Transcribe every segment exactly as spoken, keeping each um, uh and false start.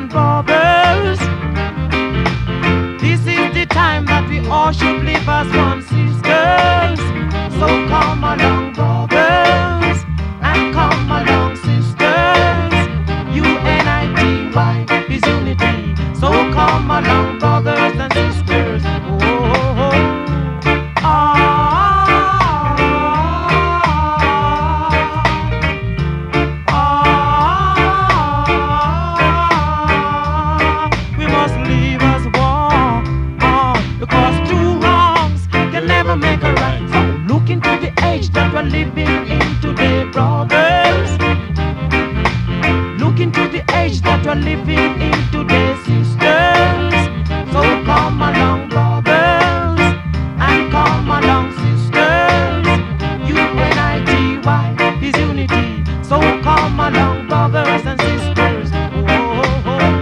along, brothers. This is the time that we all should live as one, sisters. So come along, brothers, and come along, sisters. U N I T Y is unity. So come along, brothers and sisters. Oh, oh, oh. Make a right. So look into the age that we're living in today, brothers. Look into the age that we're living in today, sisters. So come along, brothers, and come along, sisters. U N I T Y is unity. So come along, brothers and sisters. Oh, oh, oh.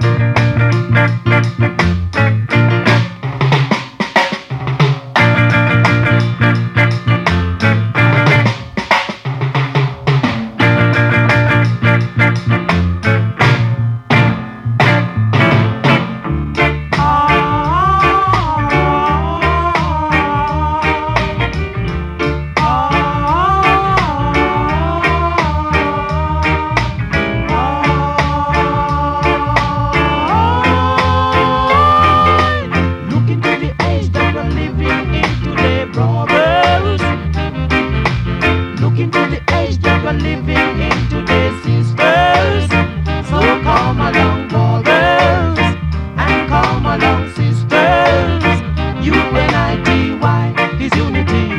Living in today, sisters. So come along, brothers, and come along, sisters. U N I T Y is unity.